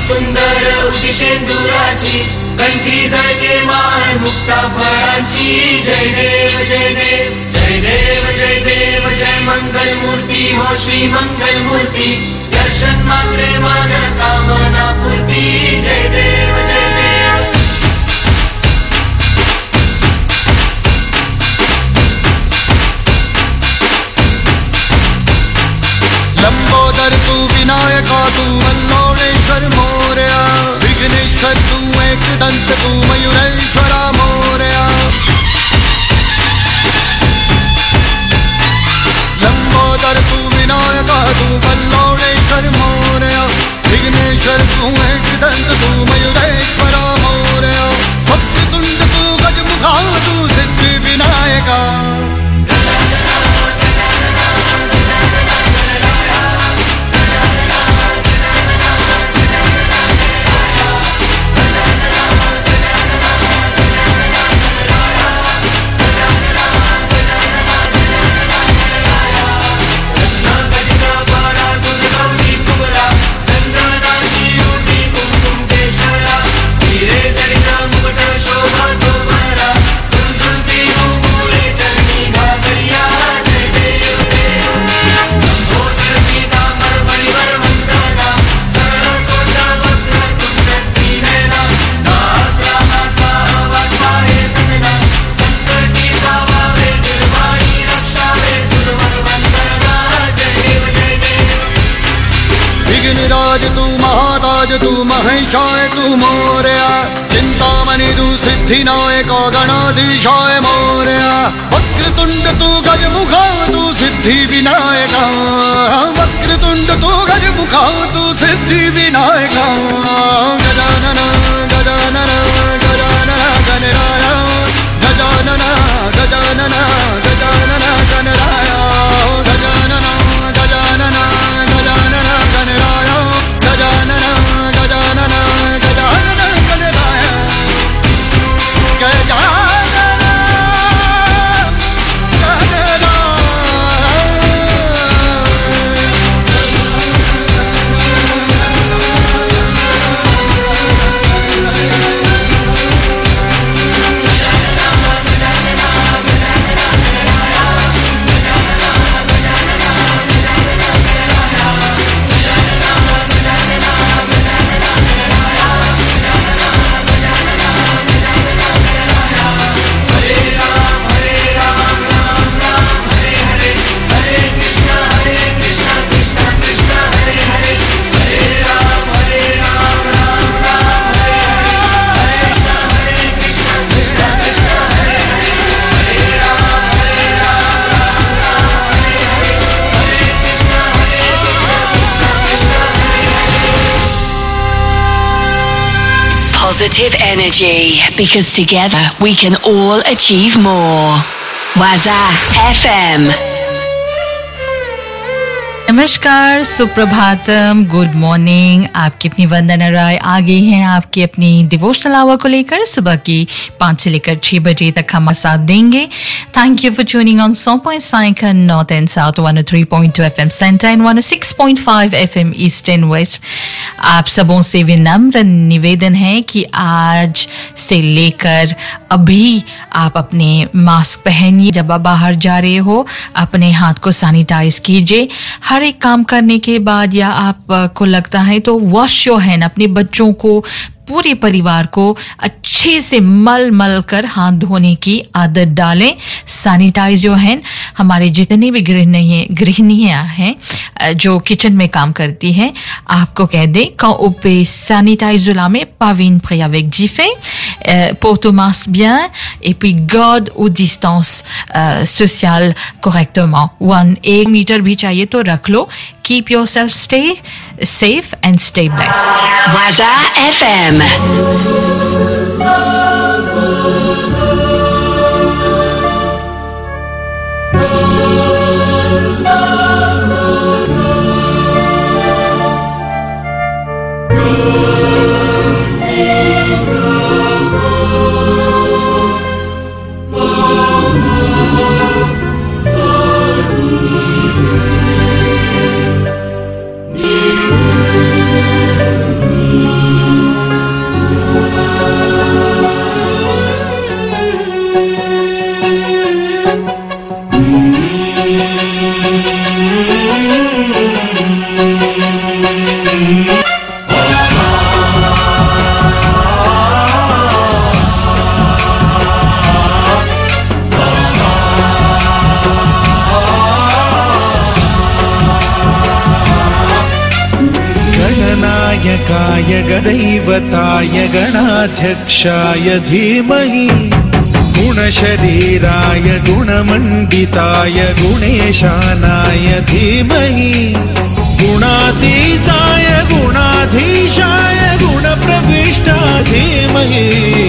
सुंदर उदिशेंदुराची कंठी झळके मान मुक्ता फळांची जय देव जय देव जय देव जय देव जय मंगल मूर्ती हो श्री मंगल मूर्ती दर्शन मात्रे मन कामना पूर्ती जय देव जय देव लंबोदर तू विनायका तू वल्लोळेश्वर मोरया विघ्नेश्वर तू एकदंत तू मयूरेश्वरा मोरया लंबोदर तू विनायका तू वल्लोळेश्वर मोरया विघ्नेश्वर तू एकदंत तू मयूरेश्वरा मोरया वक्रतुंड तू गजमुखा तू सिद्धि विनायका तू महाताज तू महेशाय तू मोरया चिंतामणि तू सिद्धिनायक गणाधीशाय मोरया वक्रतुंड तू गजमुखा तू सिद्धि विनायका वक्रतुंड तू गजमुखा तू सिद्धि Vinayaka Gajanan Gajanan Gajanan Ganaraya Gajanan Gajanan Gajanan Ganaraya Gajanan Gajanan Gajanan Ganaraya Gajanan Gajanan Gajanan Ganaraya Gajanan Positive energy, because together we can all achieve more. Waza FM. नमस्कार, सुप्रभातम, गुड मॉर्निंग। आपकी अपनी वंदना राय आ गई हैं आपकी अपनी डिवोशनल आवर को लेकर। सुबह की 5 से लेकर 6 बजे तक हमारे साथ देंगे। Thank you for tuning on 100.5 north and south, 103.2 FM centre and 106.5 FM east and west. आप सबों से विनम्र निवेदन है कि आज से लेकर अभी आप अपने मास्क पहनिए। जब आप बाहर जा रहे हो अपने हाथ को सैनिटाइज कीजिए। हर एक काम करने के बाद या आपको लगता है तो वॉश योर हैंड। अपने बच्चों को, पूरे परिवार को अच्छे से मल कर हाथ धोने की आदत डालें। Sanitise your hand. हमारे जितने भी गृहिणियां हैं जो किचन में काम करती हैं, आपको कह दें quand on peut sanitiser la main par une prière avec Jiffé, porte au masque bien et puis garde aux distances sociales correctement. 1 meter भी चाहिए तो रख लो। Keep yourself safe and stay blessed. Waza FM. गणाध्यक्षाय गणदैवताय गणाध्यक्षाय धीमहि गुणशरीराय गुणमण्डिताय गुणेशानाय धीमहि गुणातीताय गुणाधीशाय गुणप्रविष्टाय धीमहि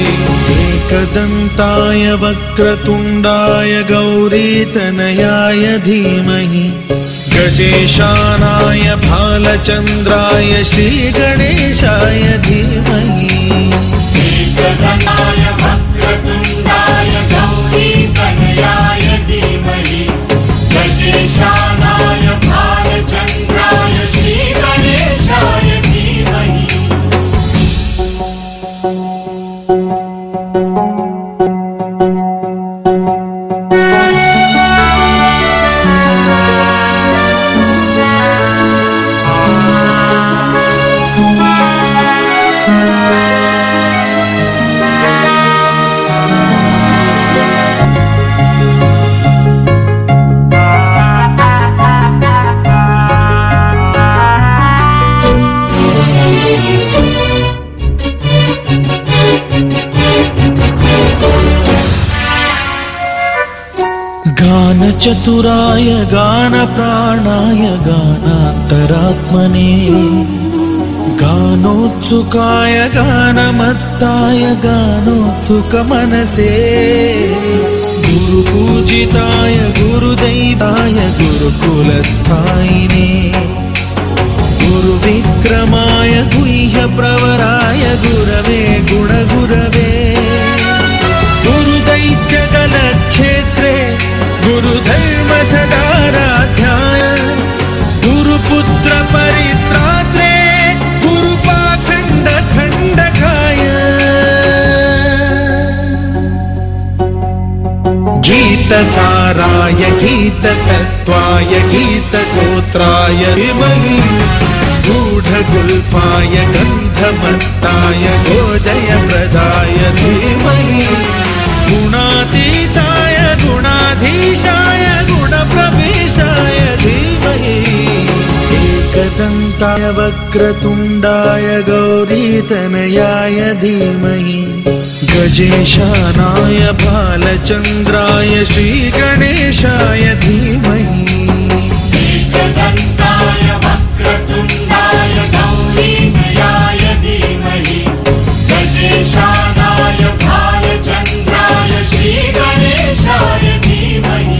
एकदन्ताय वक्रतुण्डाय गौरीतनयाय धीमहि गजेशानाय भालचन्द्राय श्रीगणेशाय धीमहि एकदन्ताय वक्रतुण्डाय गौरीतनयाय धीमहि गजेशानाय भालचन्द्राय श्रीगणेशाय धीमहि चतुराय गानप्राणाय गानान्तरात्मने गानोत्सुकाय गानमत्ताय गानोत्सुकमनसे गुरुपूजिताय गुरुदैवाय गुरुकुलस्थायिने गुरुविक्रमाय गुह्यप्रवराय गुरवे गुणगुरवे गुरुदैत्यगलक्षेत्रे गुरुधर्म सदाराध्याय गुरुपुत्र परित्रात्रे गुरुपाखण्ड खण्डकाय गीतसाराय गीततत्त्वाय गीतगोत्राय धीमहि गूढगुल्फाय गन्धमत्ताय गोजयप्रदाय धीमहि गुणातीताय गुणाधीशाय गुणप्रविष्टाय धीमहि एकदन्ताय वक्रतुण्डाय गौरीतनयाय धीमहि गजेशानाय भालचन्द्राय श्रीगणेशाय धीमहि एकदन्ताय वक्रतुण्डाय गौरीतनयाय धीमहि गजेशानाय भालचन्द्राय श्रीगणेशाय धीमहि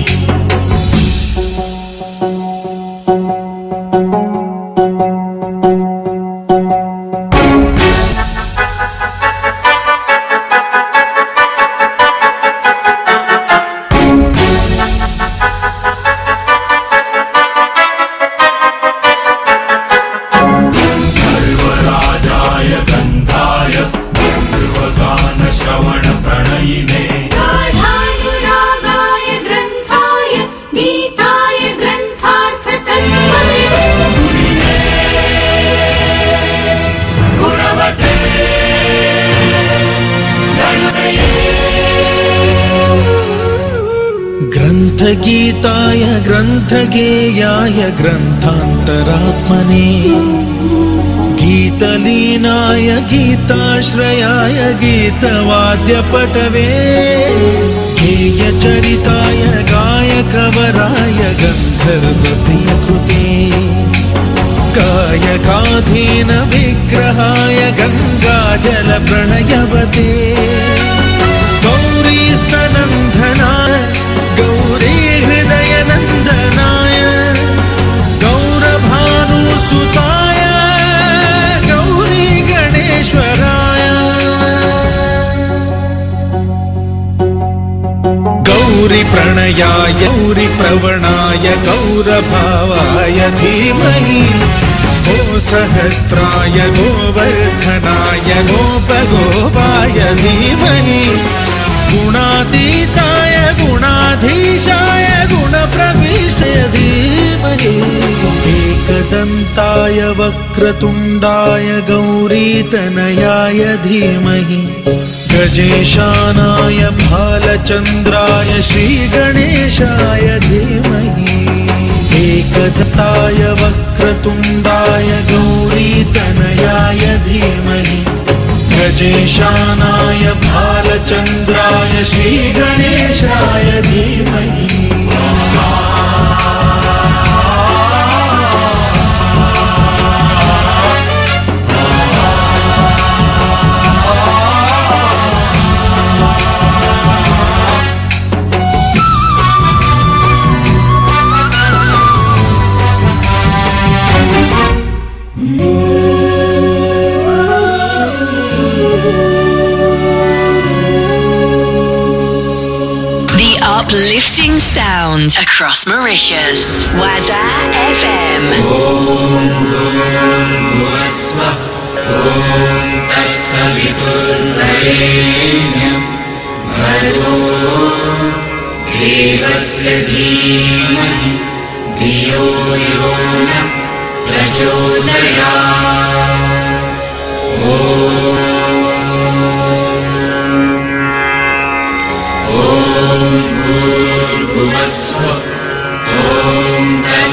गीताय ग्रन्थगेयाय ग्रन्थान्तरात्मने गीतलीनाय गीताश्रयाय गीतवाद्यपटवे गेयचरिताय गायकवराय गन्धर्वप्रियकृते कायकाधीन विग्रहाय गङ्गाजलप्रणयवते गौरीस्तनन्दनाय गौरी हृदयनन्दनाय गौरभानुसुताय गौरी गणेश्वराय गौरी प्रणयाय गौरी प्रवणाय गौरभावाय धीमहि गो सहस्राय गोवर्धनाय गोपगोपाय धीमहि गुणातीताय गुणाधीशाय गुणप्रविष्टाय धीमहि एकदन्ताय वक्रतुण्डाय गौरीतनयाय धीमहि गजेशानाय भालचन्द्राय श्रीगणेशाय धीमहि एकदन्ताय वक्रतुण्डाय गौरीतनयाय धीमहि गजेशानाय भालचन्द्राय श्रीगणेशाय धीमहि Uplifting sound across Mauritius. Waza FM. Om Bhurvasvah Om Tatsaviturvarenyam Bhargo Devasya Dhimahi Dhiyo Yona Prachodayat Om Bhurvasvah Om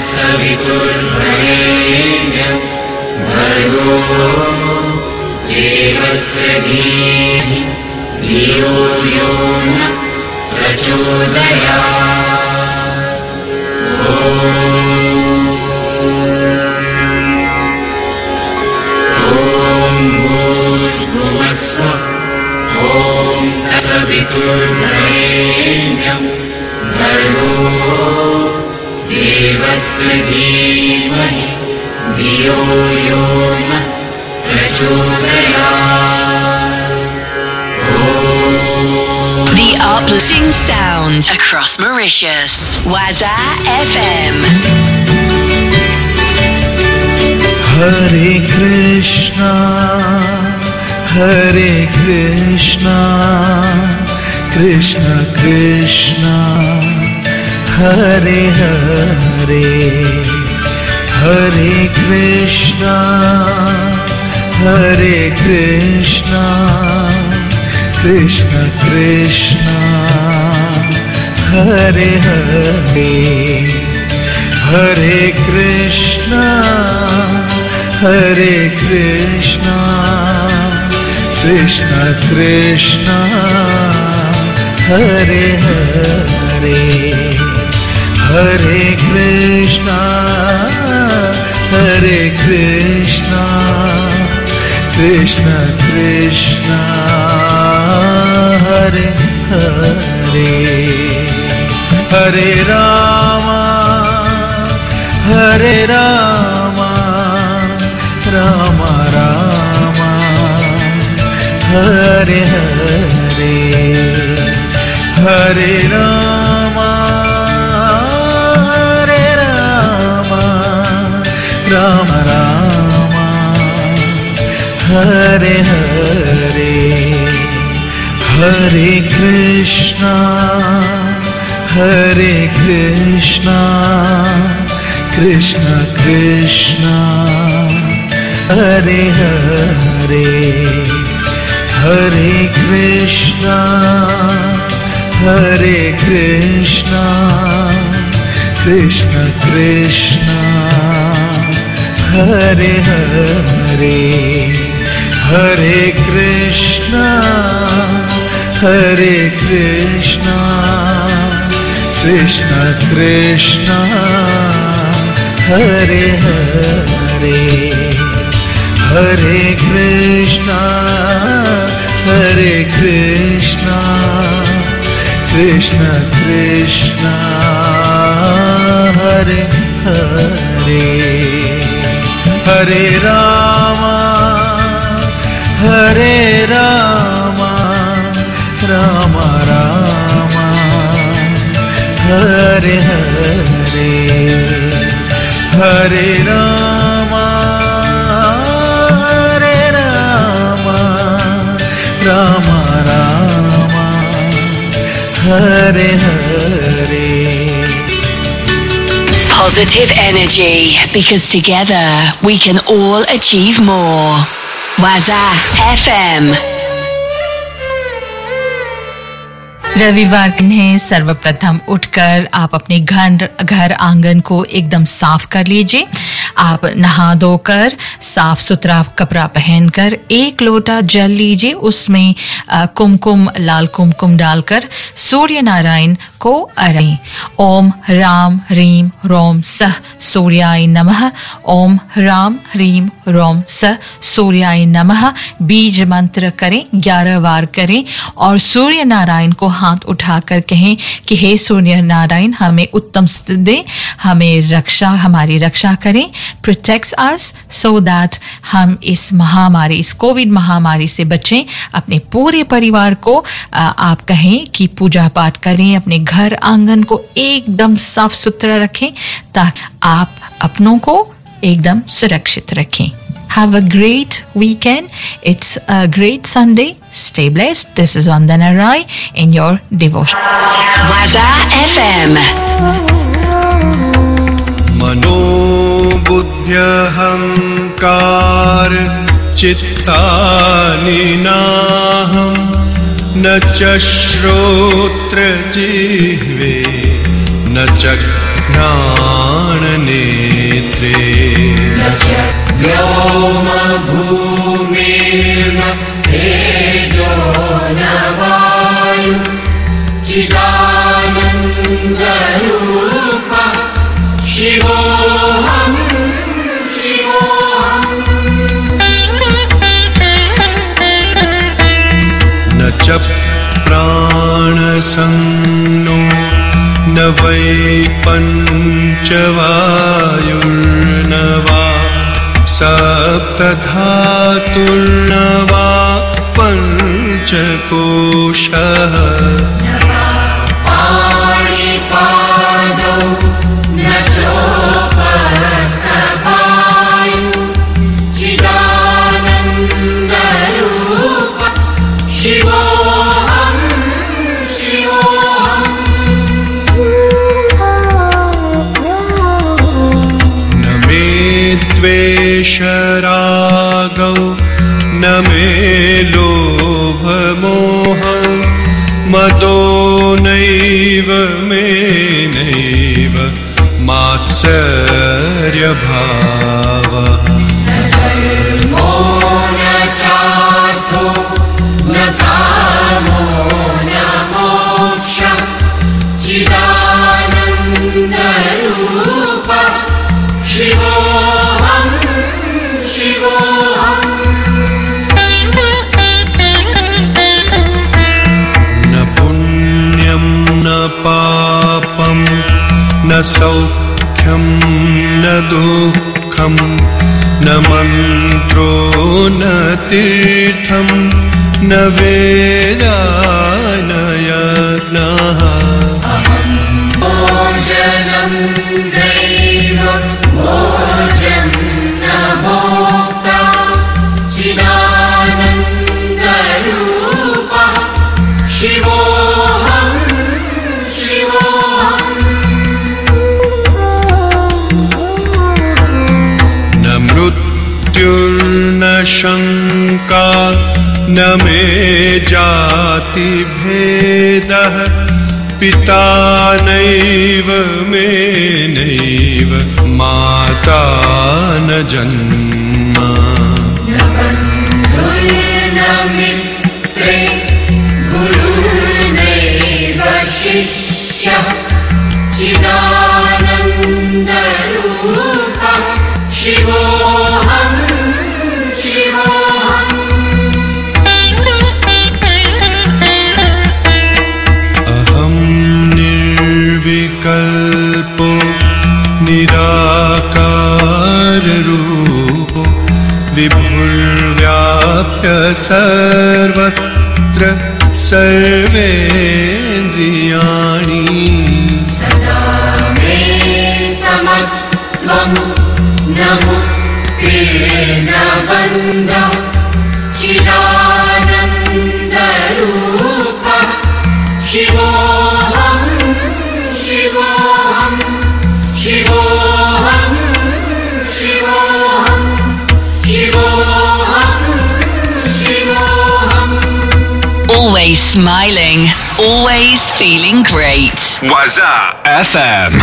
Tatsaviturvarenyam Bhargo Devasya Dhimahi Dhiyo Yona Prachodayat Om Bhurvasvah Om Tatsaviturvarenyam Bhargo Devasya Dhimahi Dhiyo Yona Prachodayat The uplifting sound across Mauritius. Waza FM. Hare Krishna Hare Krishna Krishna Krishna Hare Hare Hare Krishna Hare Krishna Krishna Krishna Hare Hare Hare Krishna Hare Krishna Krishna Krishna Hare Hare Hare Krishna Hare Krishna Krishna Krishna Hare Hare Hare Rama Hare Rama Rama Rama Hare Hare Hare Rama Hare Rama Rama Rama Hare Hare Hare Krishna Hare Krishna Krishna Krishna Hare Hare Hare Krishna Hare Krishna Krishna Krishna Hare Hare Hare Krishna Hare Krishna Krishna Krishna Hare Hare Hare Krishna Hare Krishna Krishna Krishna Hare Hare Hare Rama Hare Rama Rama Rama Hare Hare Hare Rama Hare Rama Rama Rama Hare Hare Positive energy, because together we can all achieve more. Waza FM. रविवार के दिन सर्वप्रथम उठकर आप अपने घर आंगन को एकदम साफ कर लीजिए। आप नहा धोकर साफ सुथरा कपड़ा पहनकर एक लोटा जल लीजिए, उसमें कुमकुम लाल कुमकुम डालकर सूर्य नारायण को अरें। ओम राम ह्रीम रोम सः सूर्याय नमः। ओम राम ह्रीम रोम सः सूर्याय नमः बीज मंत्र करें, 11 बार करें और सूर्य नारायण को हाथ उठाकर कहें कि हे सूर्य नारायण हमें उत्तम स्थिति दे, हमारी रक्षा करें, protects us so that हम इस महामारी, इस कोविड महामारी से बचें। अपने पूरे परिवार को आप कहें कि पूजा पाठ करें, अपने घर आंगन को एकदम साफ सुथरा रखें ताकि आप अपनों को एकदम सुरक्षित रखें। Have a great weekend. It's a great Sunday. Stay blessed. This is Vandana Rai in your devotion. Waza FM. मनोबुद्ध्यहंकार चित्तानि नाहं न च श्रोत्र जिह्वे न च घ्राणनेत्रे न च व्योम भूमिर्न तेजो न वायु चिदानन्दरूपः शिवोऽहं न च प्राणसंनो न वै पञ्चवायुर्न वा सप्तधातुर्न वा पञ्चकोशः पाणिपादौ न चोपस्थपायु चिदानन्दरूपः शिवोऽहं न मे द्वेषरागौ न मे लोभमोहौ मदो नैव मे नैव मात्सर्यभावः धर्मो न चार्थो न कामो न मोक्षः चिदानन्दरूपः शिवोऽहं न पुण्यं न पापं न सौख्यं न दुःखं न मन्त्रो न तीर्थं न वेदा न यज्ञः भोजनं दैव भोजं न भोक्ता चिदानन्दरूपः शिवोऽहं न मृत्युर्न शङ्का न मे जातिभेदः पिता नैव मे नैव माता न जन्म न बन्धुर्न मित्रे गुरुर्नैव शिष्यः चिदानन्दरूपः शिवोऽहं अहं निर्विकल्पो निराकाररूपो विभुर्व्याप्य सर्वत्र सर्वेन्द्रियाणि सदा मे समत्वं न मुक्तिर्न बन्धः चिदानन्दरूपः शिवोऽहं Always smiling, always feeling great. Waza FM.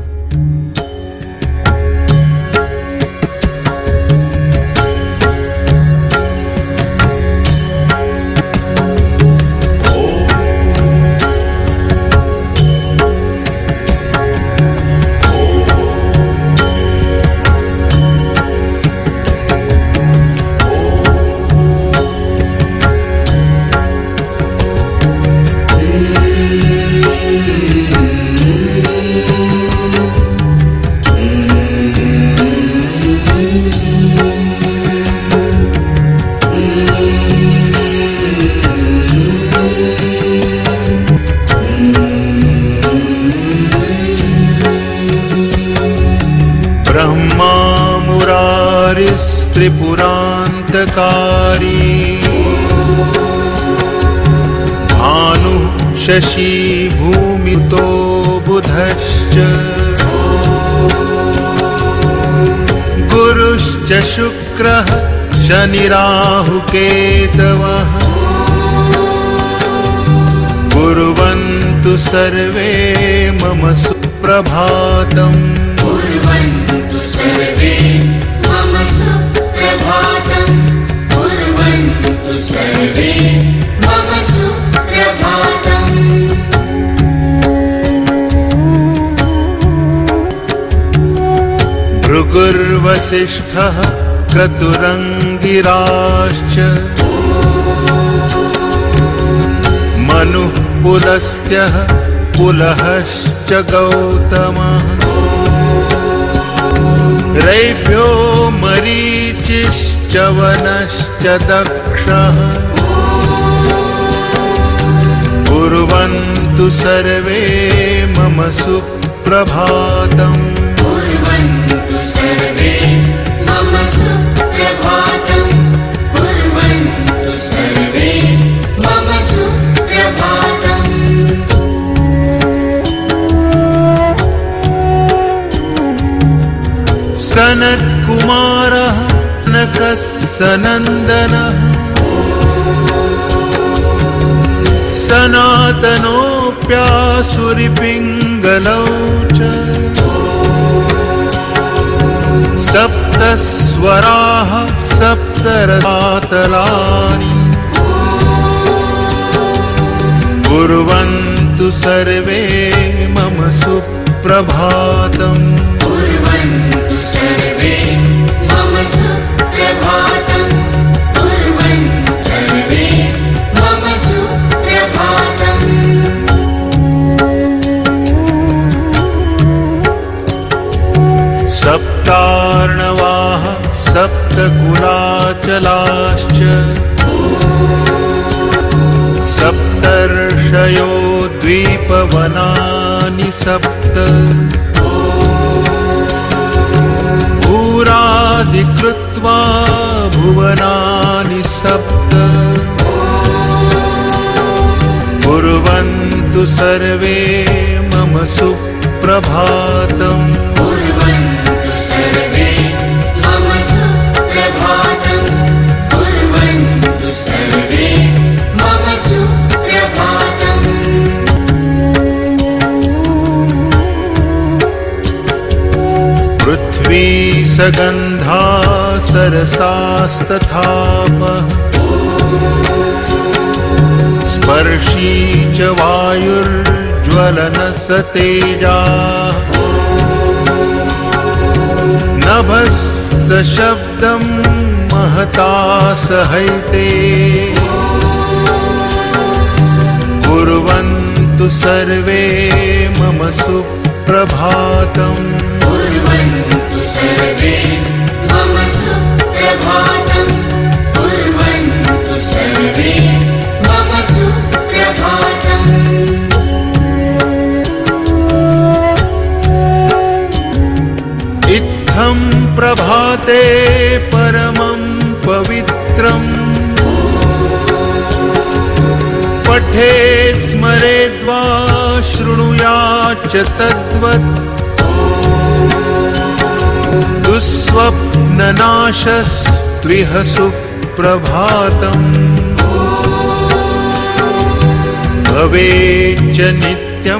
त्रिपुरान्तकारी भानुः शशी भूमितो बुधश्च गुरुश्च शुक्रः शनिराहुकेतवः कुर्वन्तु सर्वे मम सुप्रभातम् कुर्वन्तु सर्वे मम सुप्रभातम् कुर्वन्तु सर्वे मम सुप्रभातम् भृगुर्वसिष्ठः क्रतुरङ्गिराश्च मनुः पुलस्त्यः पुलहश्च गौतमः रैभ्यो मरीचिश्च वनश्च दक्षः कुर्वन्तु सर्वे मम सुप्रभातम् कुर्वन्तु सर्वे मम सुप्रभातम् कुर्वन्तु सर्वे मम सुप्रभातम् सनत्कुमारः सनकः सनन्दनः सनातनोऽप्यासुरिपिङ्गलौ च सप्तस्वराः सप्तरसातलानि कुर्वन्तु सर्वे मम सुप्रभातम् कुर्वन्तु सर्वे मम सुप्रभातम् कुर्वन्तु सर्वे मम सुप्रभातम् सप्तार्णवाः सप्तकुलाचलाश्च सप्तर्षयो द्वीपवनानि सप्त भूरादिकृत्वा भुवनानि सप्त कुर्वन्तु सर्वे मम सुप्रभातम् कुर्वन्तु सर्वे मम सुप्रभातम् कुर्वन्तु सर्वे मम सुप्रभातम् पृथ्वी सगन्धा सरसास्तथापः स्पर्शी च वायुर्ज्वलनसतेजाः नभस्य शब्दं महता सहैते कुर्वन्तु सर्वे मम सुप्रभातम् कुर्वन्तु सर्वे मम सुप्रभातम् कुर्वन्तु सर्वे मम सुप्रभातम् इत्थं प्रभाते परमं पवित्रम् पठेत् स्मरेद्वा शृणुयाच्च तद्वत् दुःस्वप्ननाशस्त्विह सुप्रभातम् भवेच्च नित्यं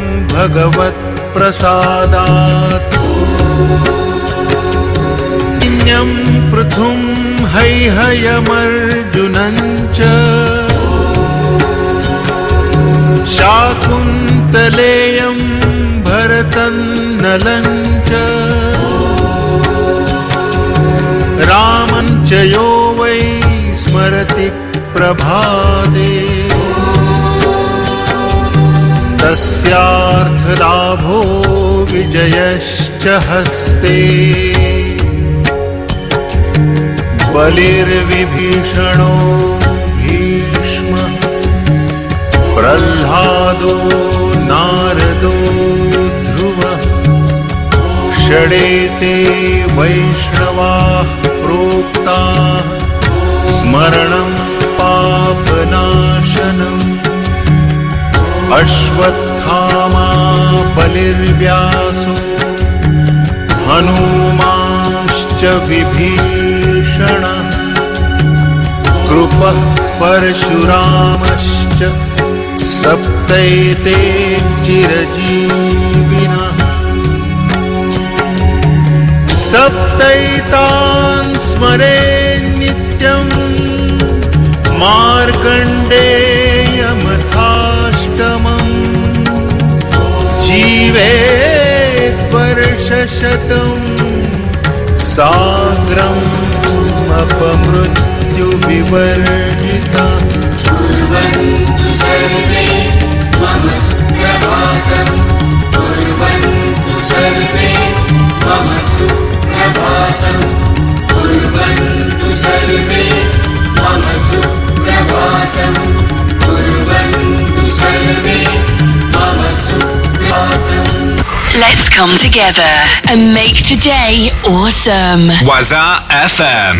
भगवत्प्रसादात् इन्यं पृथुं हैहयमर्जुनञ्च शाकुन्तलेयं भरतन्नलञ्च रामं च यो वै स्मरति प्रभाते तस्यार्थलाभो विजयश्च हस्ते बलिर्विभीषणो भीष्मः प्रह्लादो नारदो ध्रुवः षडेते वैष्णवाः प्रोक्ताः स्मरणं पापनाशनम् अश्वत्थामा बलिर्व्यासो हनूमांश्च विभीषणः कृपः परशुरामश्च सप्तैते चिरजीविनः सप्तैतान् स्मरेन् नित्यं मार्कण्डेयमथाष्टमम् जीवेत् वर्षशतं साग्रम् अपमृत्युविवर्जितः कुर्वन्तु सर्वे मम सुप्रभातम् कुर्वन्तु सर्वे मम सुप्रभातम् कुर्वन्तु सर्वे मम सुप्रभातम् कुर्वन्तु सर्वे मम सुप्रभातम्. Let's come together and make today awesome. Waza FM.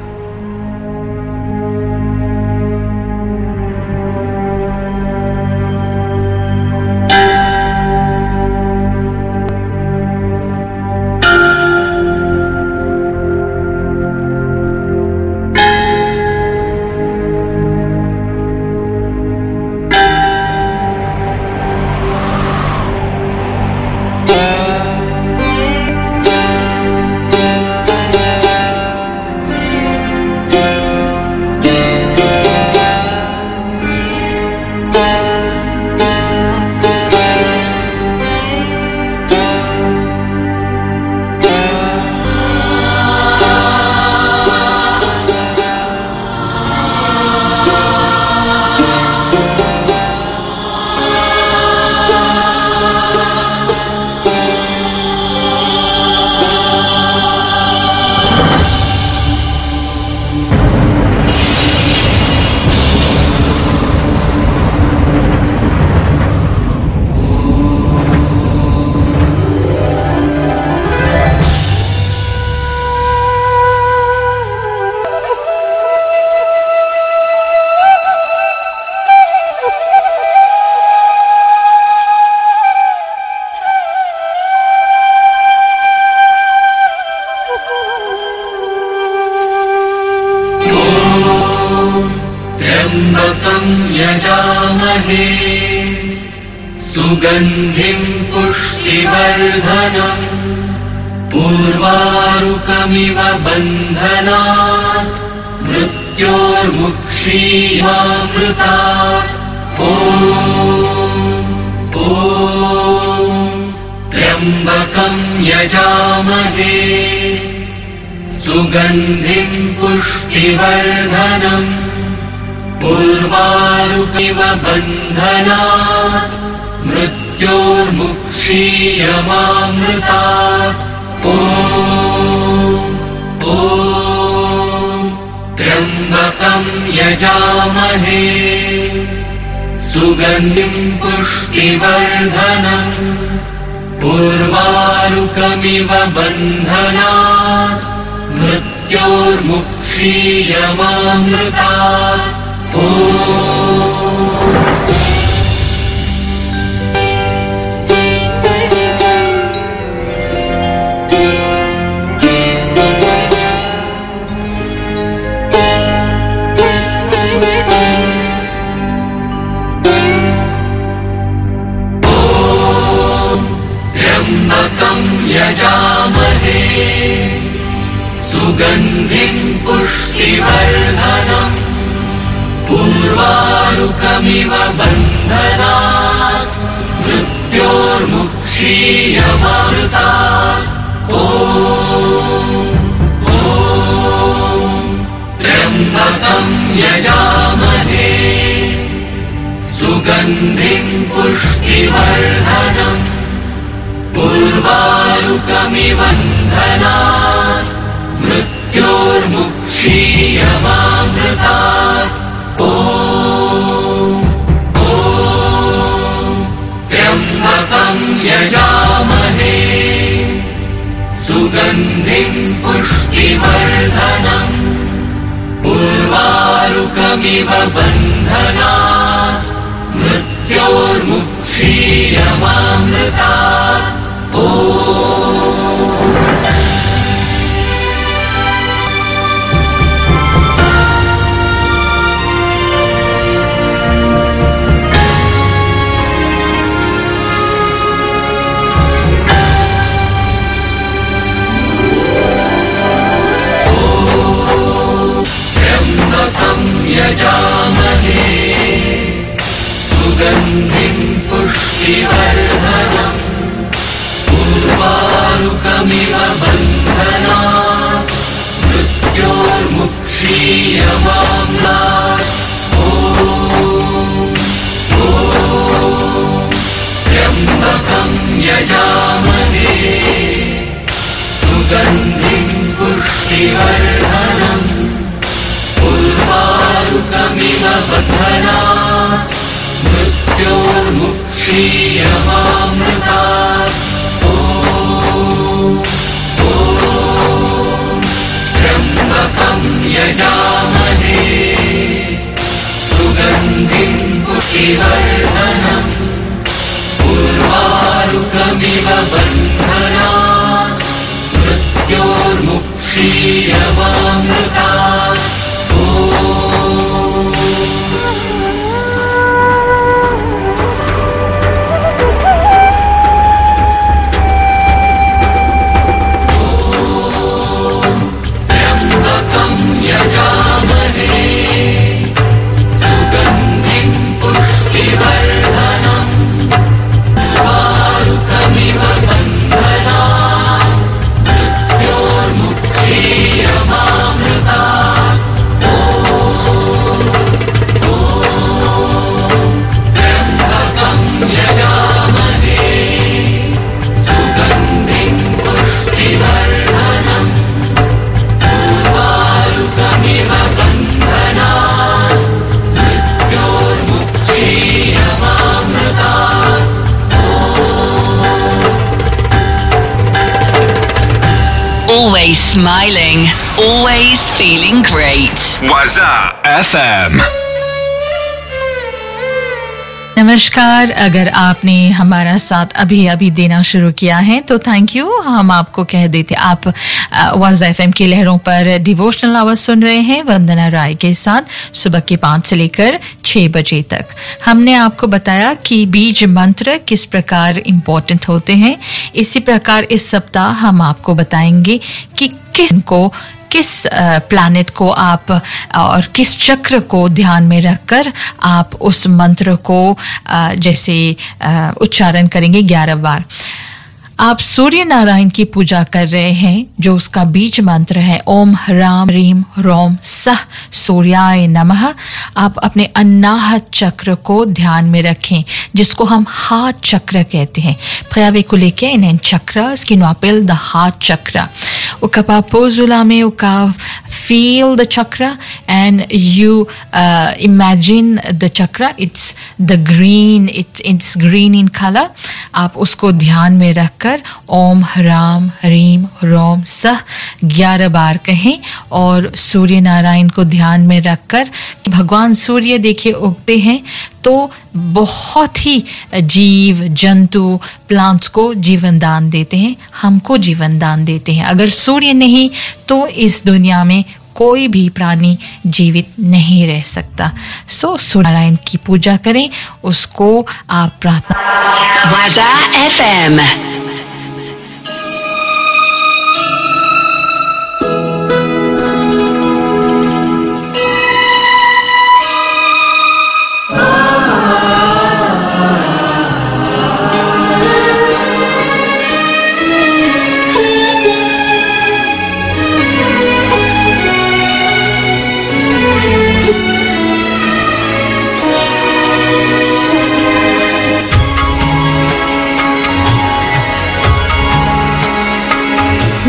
यजामहे सुगन्धिं पुष्टिवर्धनम् उर्वारुकमिव बन्धनात् मृत्योर्मुक्षीमामृतात् ॐ त्र्यम्बकं यजामहे सुगन्धिं पुष्टिवर्धनम् उर्वारुकमिव बन्धनात् मृत्योर्मुक्षीयमामृतात् ॐ त्र्यम्बकं यजामहे सुगन्धिं पुष्टिवर्धनम् उर्वारुकमिव बन्धनात् मृत्योर्मुक्षीयमामृतात् सुगन्धिं पुष्टिवर्धनम् उर्वारुकमिव बन्धनात् मृत्योर्मुक्षीयमामृतात् ॐ त्र्यम्बकं यजामहे सुगन्धिं पुष्टिवर्धनम् उर्वारुकमिव बन्धनात् मृत्योर्मुक्षीयमामृतात् ॐ त्र्यम्बकं यजामहे सुगन्धिं पुष्टिवर्धनम् उर्वारुकमिव बन्धनात् मृत्योर्मुक्षीयमामृतात् यजामहे सुगन्धिं पुष्टिवर्धनम् उर्वारुकमिव बन्धनात् मृत्योर्मुक्षीयमामृतात् त्र्यम्बकं यजामहे सुगन्धिं पुष्टिवर्धनम् उर्वारुकमिव बन्धनात् मृत्योर्मुक्षीयमामृतात् त्र्यम्बकं यजामहे सुगन्धिं पुष्टिवर्धनम् उर्वारुकमिव बन्धनात् मृत्योर्मुक्षीयमामृतात् Always smiling, always feeling great. Waza FM. नमस्कार। अगर आपने हमारा साथ अभी देना शुरू किया है तो थैंक यू। हम आपको कह देते आप वाज़ा एफएम की लहरों पर डिवोशनल आवाज सुन रहे हैं वंदना राय के साथ सुबह के 5 से लेकर 6 बजे तक। हमने आपको बताया कि बीज मंत्र किस प्रकार इम्पोर्टेंट होते हैं। इसी प्रकार इस सप्ताह हम आपको बताएंगे कि किस प्लैनेट को आप और किस चक्र को ध्यान में रखकर आप उस मंत्र को जैसे उच्चारण करेंगे 11 बार। आप सूर्य नारायण की पूजा कर रहे हैं जो उसका बीज मंत्र है ओम ह्राम ह्रीम ह्रौम सः सूर्याय नमः। आप अपने अनाहत चक्र को ध्यान में रखें जिसको हम हार्ट चक्र कहते हैं। Prayavikulike in chakras que no apel the heart chakra. Ukapapozulame uka feel the chakra and you imagine the chakra. It's the green. It's green in color. आप उसको ध्यान में रखकर ओम ह्राम ह्रीम ह्रौम सः 11 बार कहें और सूर्य नारायण को ध्यान में रखकर भगवान सूर्य देखिए उगते हैं तो बहुत ही जीव जंतु प्लांट्स को जीवन दान देते हैं, हमको जीवन दान देते हैं। अगर सूर्य नहीं तो इस दुनिया में कोई भी प्राणी जीवित नहीं रह सकता। सूर्य नारायण की पूजा करें, उसको आप प्रार्थना। Waza FM.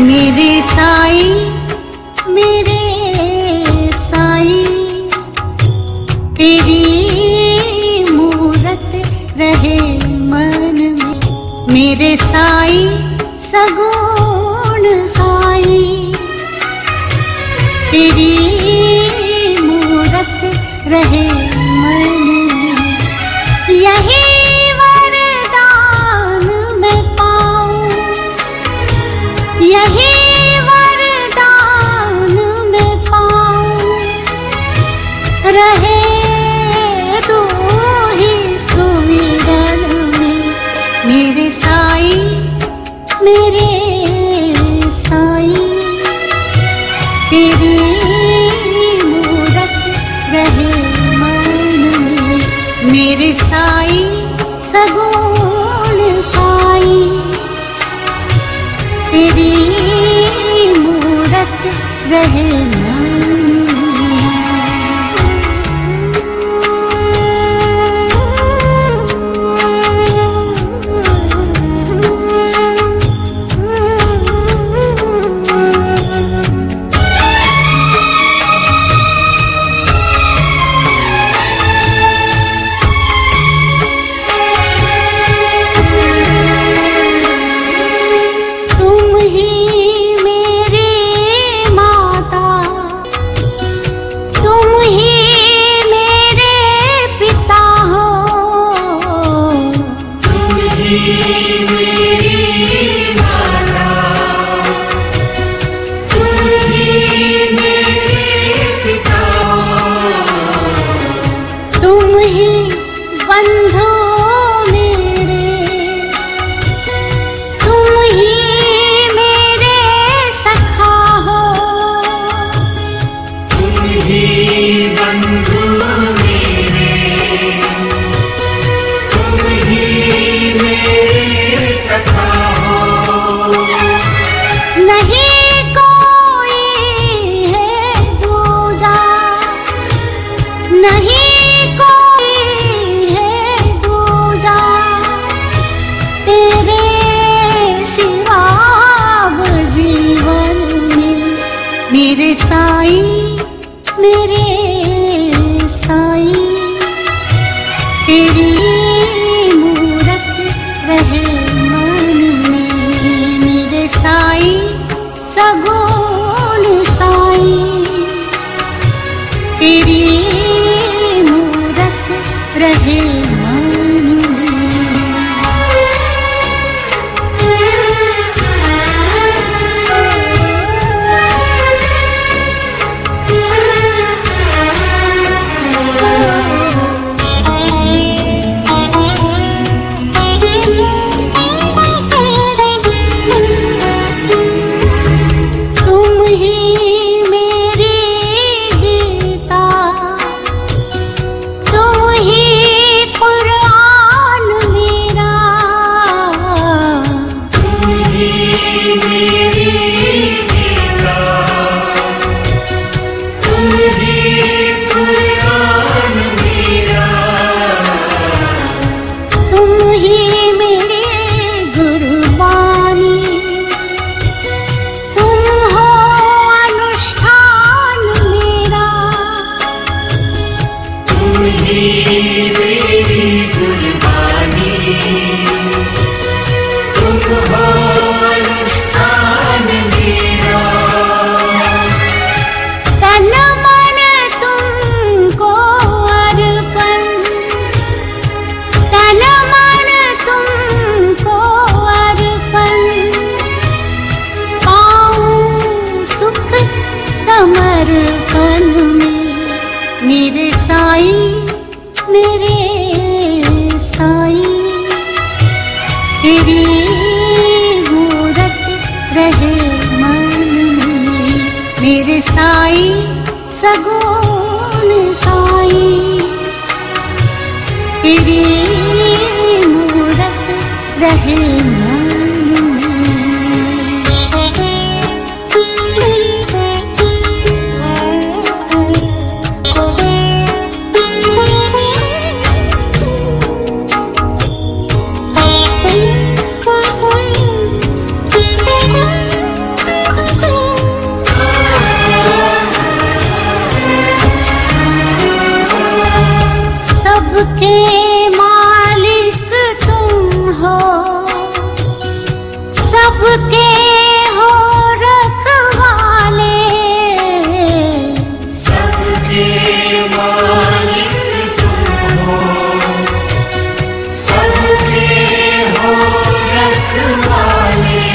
मेरे साई तेरी मूरत रहे मन में मेरे साई सगुण साई तेरी मूरत रहे मन में यही वरदान मैं पाऊं यही वरदान मैं पाऊं रहे तू ही सुमिरन में मेरे साई तेरी मूरत रहे मन में मेरे साई सगुण साई तेरी मूरत रहे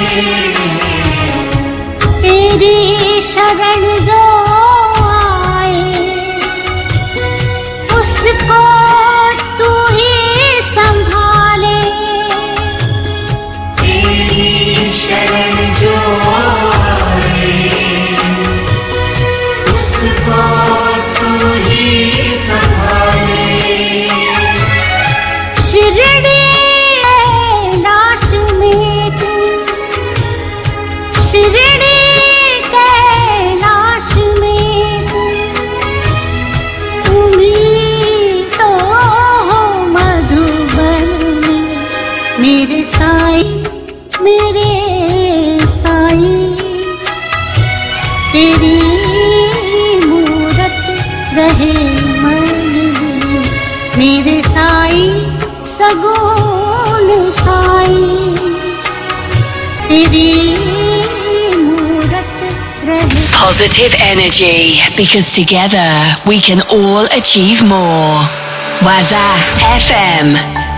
तेरी शरण जो आए उसको तू ही संभाले तेरी शरण जो आए उसको तू ही संभाले शिरडी कैलाश में तू शिरडी कैलाश में तू तुम्हीं तो हो मधुबन में मेरे साईं तेरी मूरत रहे मन में मेरे साईं सगुण साईं तेरी मूरत रहे Positive energy, because together we can all achieve more. Waza FM.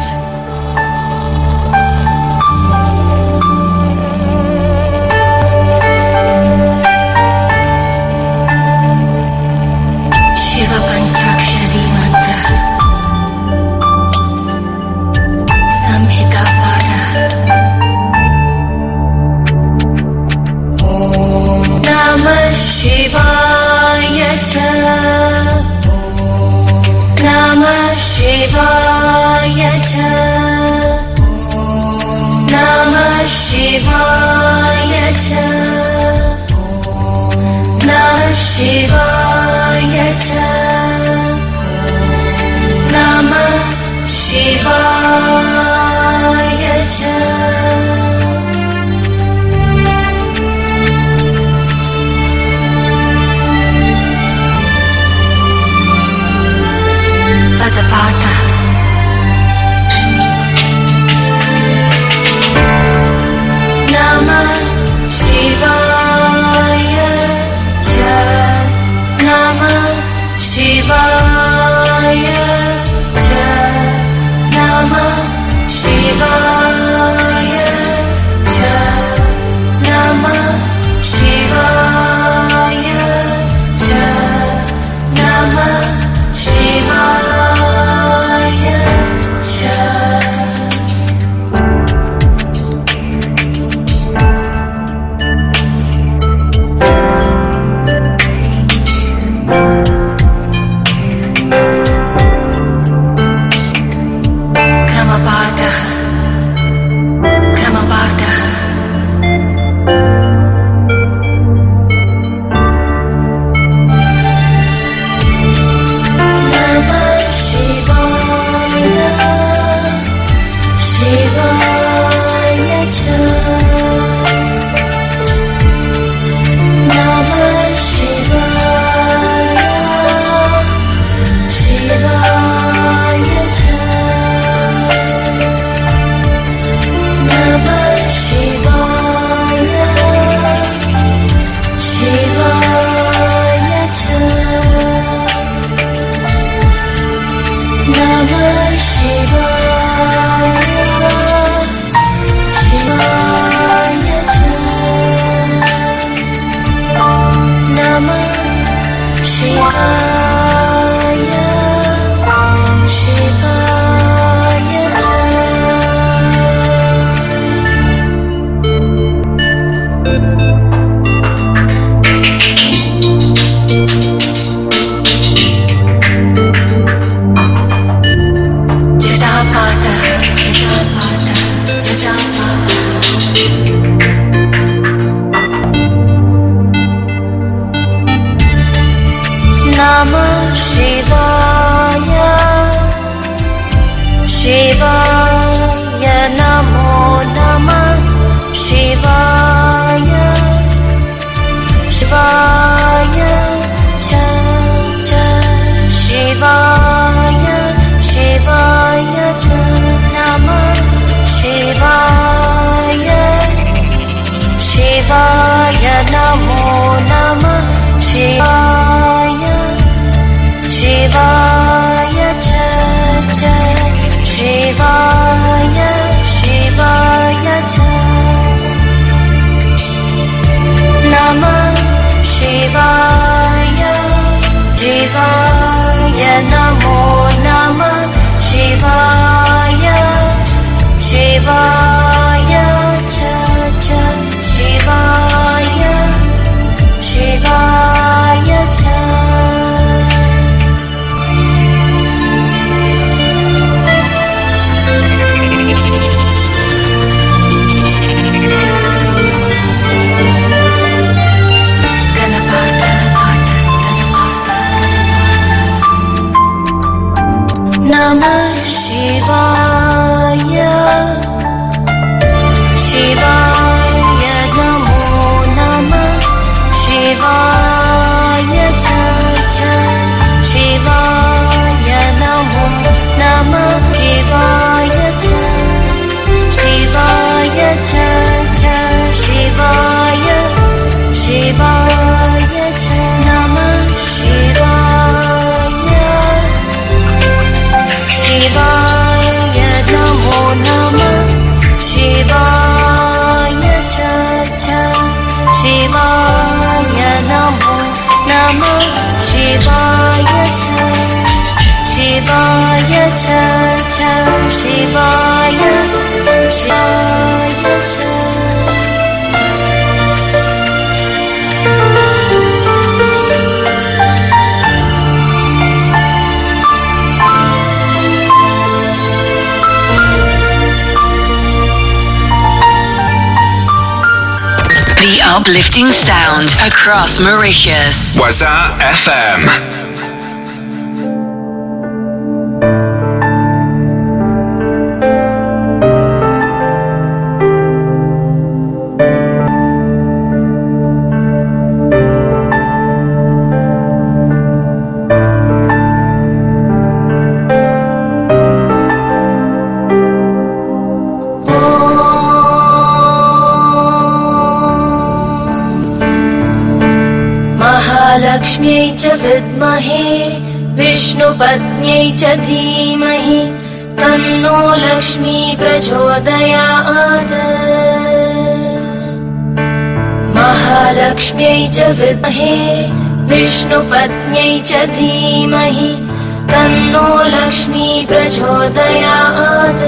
Shiva Panchakshari Mantra Samhita Pada Om Namah Shivaya Cha Namah Shivaya Cha Namah Shivaya Cha Namah Shivaya Cha Namah Shivaya Cha Padapata Namah Shivaya Cha Namah Shivaya Cha Namah Shivaya Cha Namah Shivaya Cha Namah Shivaya Cha Namah Shivaya शिवाय च शिवाय च The uplifting sound across Mauritius. Waza FM. लक्ष्म्यै च विद्महे विष्णुपत्न्यै च धीमहि तन्नो लक्ष्मी प्रचोदयात् महालक्ष्म्यै च विद्महे विष्णुपत्न्यै च धीमहि तन्नो लक्ष्मी प्रचोदयात्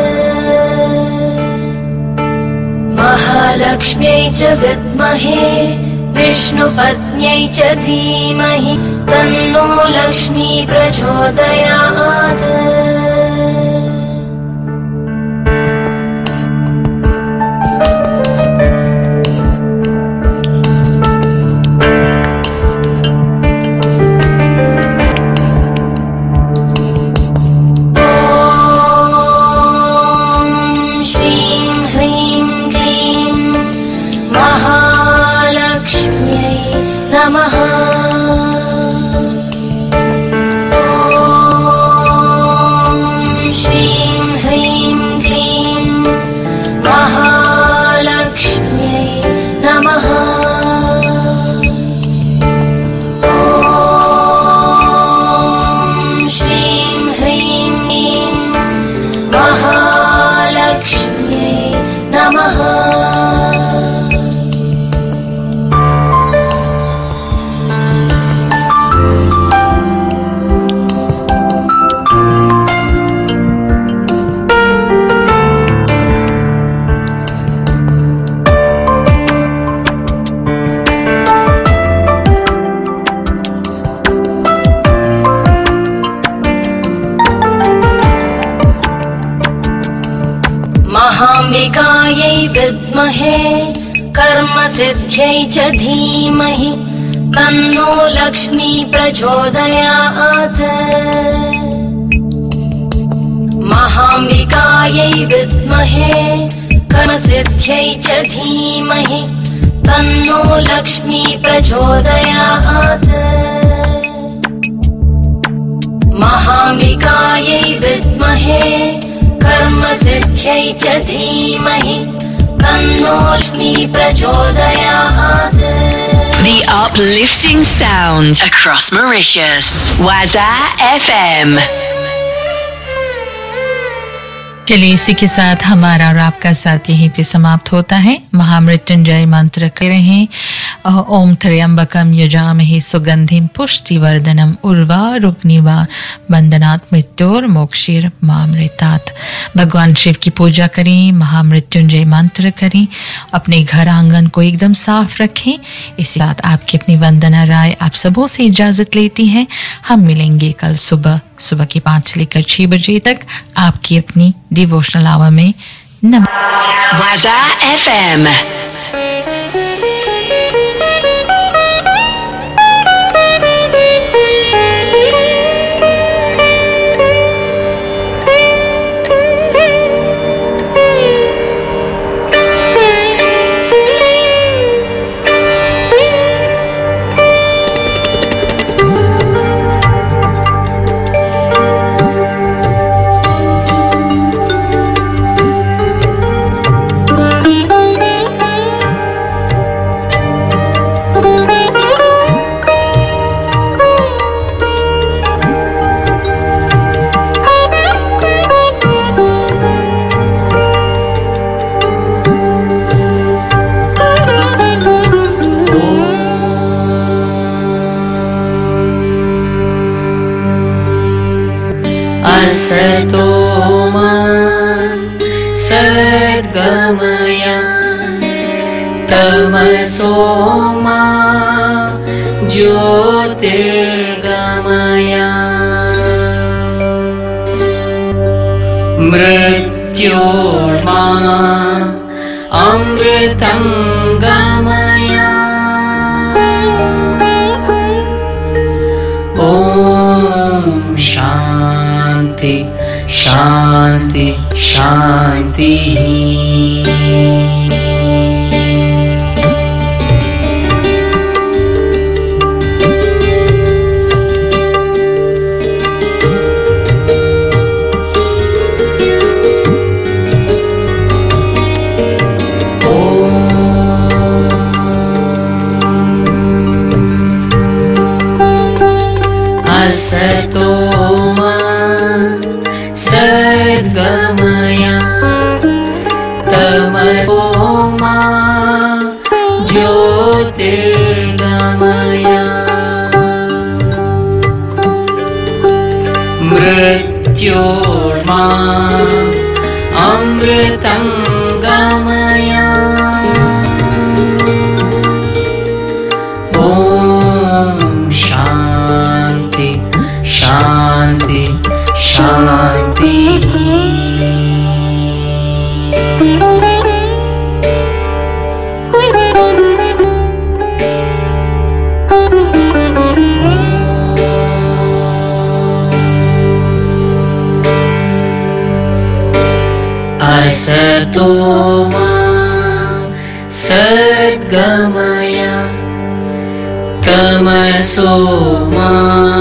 महालक्ष्म्यै च विद्महे विष्णुपत्न्यै च धीमहि तन्नो लक्ष्मी प्रचोदयात् महाम्बिकायै विद्महे कर्मसिद्ध्यै च धीमहि तन्नो लक्ष्मी प्रचोदयात् महाम्बिकायै विद्महे कर्मसिद्ध्यै च धीमहि तन्नो लक्ष्मी प्रचोदयात् महाम्बिकायै विद्महे कर्मसिद्ध्यै च धीमहि तन्नो लक्ष्मी प्रचोदयात् The uplifting sound across Mauritius. Waza FM. चलिए इसी के साथ हमारा और आपका साथ यहीं पे समाप्त होता है। महामृत्युंजय मंत्र कर रहे ओम त्र्यंबकम यजामहे सुगंधिम पुष्टिवर्धनम उर्वारुकनिवा बंधनात् मृत्योर मोक्षीर मामृतात्। भगवान शिव की पूजा करें, महामृत्युंजय मंत्र करें, अपने घर आंगन को एकदम साफ रखें। इसी साथ आपकी अपनी वंदना राय आप सबों से इजाजत लेती है। हम मिलेंगे कल सुबह के 5 से लेकर 6 बजे तक आपकी अपनी डिवोशनल आवर में। Waza FM. असतो मा सद्गमय तमसो मा ज्योतिर्गमय मृत्योर्मा अमृतं गमय ॐ शान्ति शान्ति शान्तिः असतो मा सद्गमय तमसो मा ज्योतिर्गमय मृत्योर्मा अमृतं गमय ॐ शान्ति शान्ति शान्तिः असतो मा सद्गमय तमसो मा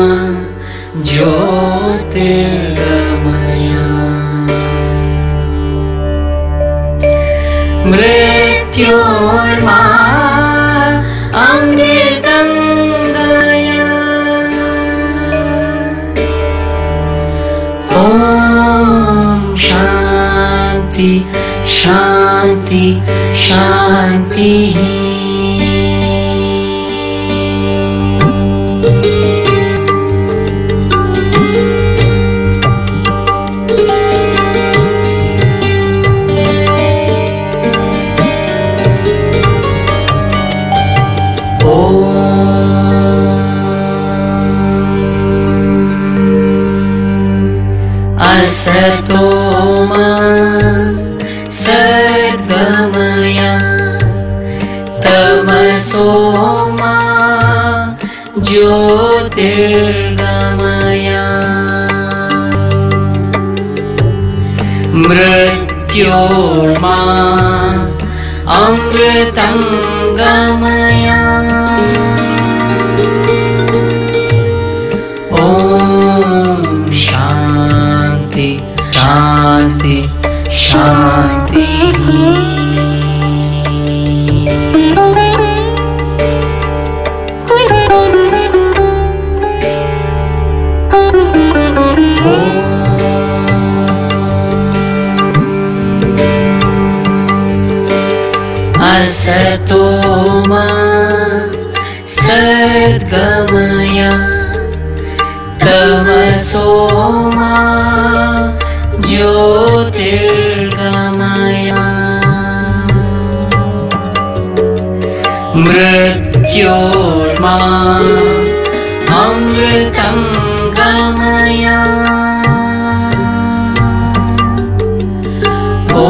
ज्योतिर्गमय मृत्योर्मा अमृतं गमय ॐ शान्ति शान्ति शान्तिः असतो मा सद्गमय तमसो मा ज्योतिर्गमय मृत्योर्मा अमृतं गमय ॐ शान्ति शान्ति शान्तिः असतो मा सद्गमय तमसो मा ज्योतिर्गमय मृत्योर्मा अमृतं गमय ॐ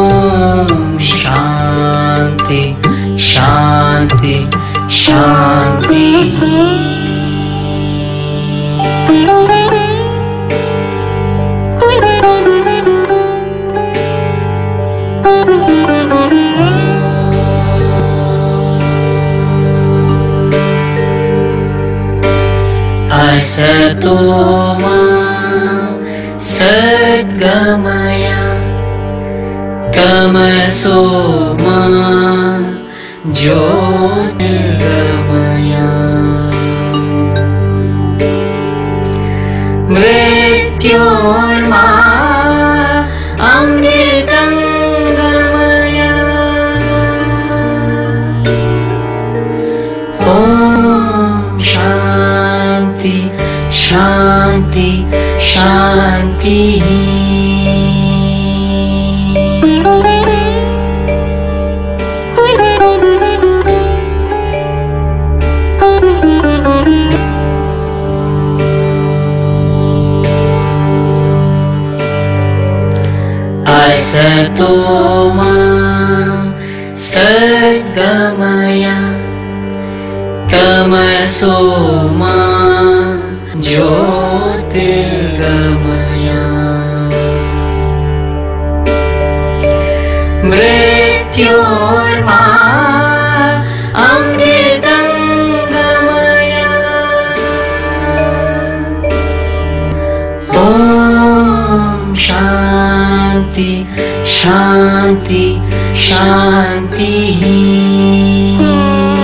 शान्ति शान्ति शान्तिः असतो मा सद्गमय तमसो मा ज्योतिर्गमय मृत्योर्मा अमृतं गमय ॐ शान्ति शान्ति शान्ति असतो मा सद्गमय तमसो मा ज्योतिर्गमय मृत्योर्मा अमृतं गमय ॐ शान्ति शान्ति शान्तिः